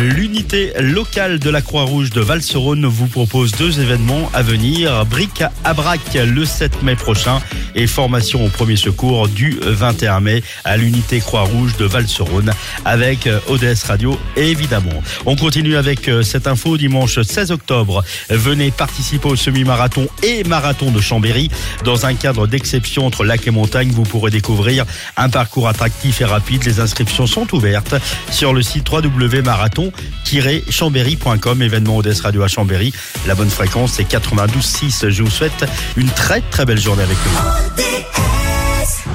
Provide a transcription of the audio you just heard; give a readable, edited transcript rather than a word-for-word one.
L'unité locale de la Croix-Rouge de Val-sur-Rhône vous propose 2 événements à venir. Bric à brac le 7 mai prochain et formation au premier secours du 21 mai à l'unité Croix-Rouge de Val-sur-Rhône avec ODS Radio évidemment. On continue avec cette info dimanche 16 octobre. Venez participer au semi-marathon et marathon de Chambéry. Dans un cadre d'exception entre lac et montagne, vous pourrez découvrir un parcours attractif et rapide. Les inscriptions sont ouvertes sur le site www.marathon-chambéry.com. Événement ODS Radio à Chambéry. La bonne fréquence c'est 92.6. Je vous souhaite une très très belle journée avec nous.